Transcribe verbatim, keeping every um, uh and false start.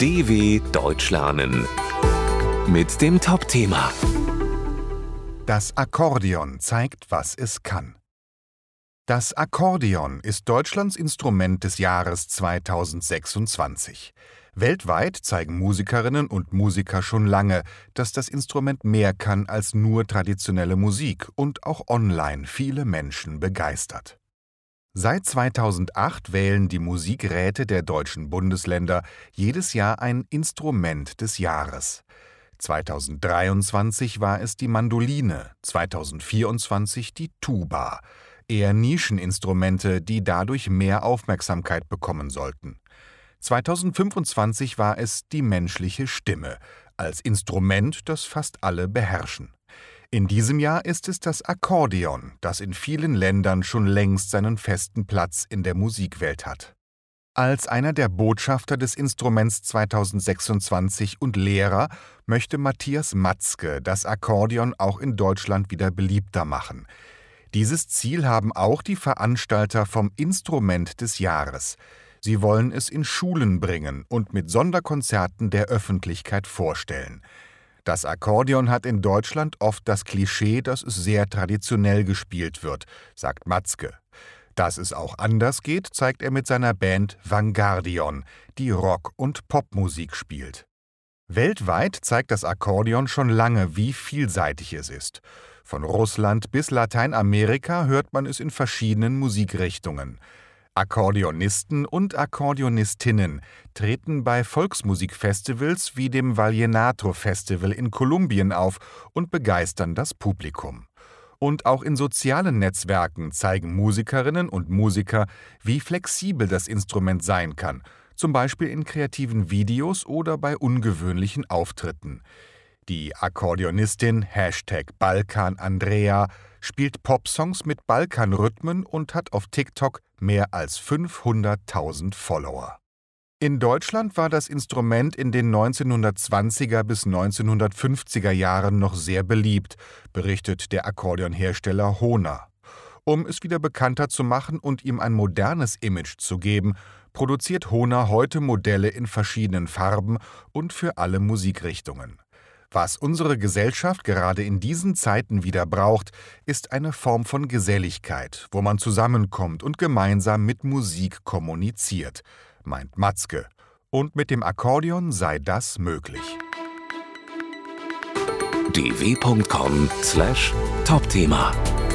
D W Deutsch lernen mit dem Top-Thema. Das Akkordeon zeigt, was es kann. Das Akkordeon ist Deutschlands Instrument des Jahres zweitausendsechsundzwanzig. Weltweit zeigen Musikerinnen und Musiker schon lange, dass das Instrument mehr kann als nur traditionelle Musik und auch online viele Menschen begeistert. Seit zweitausendacht wählen die Musikräte der deutschen Bundesländer jedes Jahr ein Instrument des Jahres. zweitausenddreiundzwanzig war es die Mandoline, zweitausendvierundzwanzig die Tuba. Eher Nischeninstrumente, die dadurch mehr Aufmerksamkeit bekommen sollten. zweitausendfünfundzwanzig war es die menschliche Stimme, als Instrument, das fast alle beherrschen. In diesem Jahr ist es das Akkordeon, das in vielen Ländern schon längst seinen festen Platz in der Musikwelt hat. Als einer der Botschafter des Instruments zweitausendsechsundzwanzig und Lehrer möchte Matthias Matzke das Akkordeon auch in Deutschland wieder beliebter machen. Dieses Ziel haben auch die Veranstalter vom Instrument des Jahres. Sie wollen es in Schulen bringen und mit Sonderkonzerten der Öffentlichkeit vorstellen. Das Akkordeon hat in Deutschland oft das Klischee, dass es sehr traditionell gespielt wird, sagt Matzke. Dass es auch anders geht, zeigt er mit seiner Band Vanguardion, die Rock- und Popmusik spielt. Weltweit zeigt das Akkordeon schon lange, wie vielseitig es ist. Von Russland bis Lateinamerika hört man es in verschiedenen Musikrichtungen. Akkordeonisten und Akkordeonistinnen treten bei Volksmusikfestivals wie dem Vallenato Festival in Kolumbien auf und begeistern das Publikum. Und auch in sozialen Netzwerken zeigen Musikerinnen und Musiker, wie flexibel das Instrument sein kann, zum Beispiel in kreativen Videos oder bei ungewöhnlichen Auftritten. Die Akkordeonistin Hashtag BalkanAndrea spielt Popsongs mit Balkanrhythmen und hat auf TikTok mehr als fünfhunderttausend Follower. In Deutschland war das Instrument in den neunzehnhundertzwanziger bis neunzehnhundertfünfziger Jahren noch sehr beliebt, berichtet der Akkordeonhersteller Hohner. Um es wieder bekannter zu machen und ihm ein modernes Image zu geben, produziert Hohner heute Modelle in verschiedenen Farben und für alle Musikrichtungen. Was unsere Gesellschaft gerade in diesen Zeiten wieder braucht, ist eine Form von Geselligkeit, wo man zusammenkommt und gemeinsam mit Musik kommuniziert, meint Matzke. Und mit dem Akkordeon sei das möglich. d w punkt com slash Top-Thema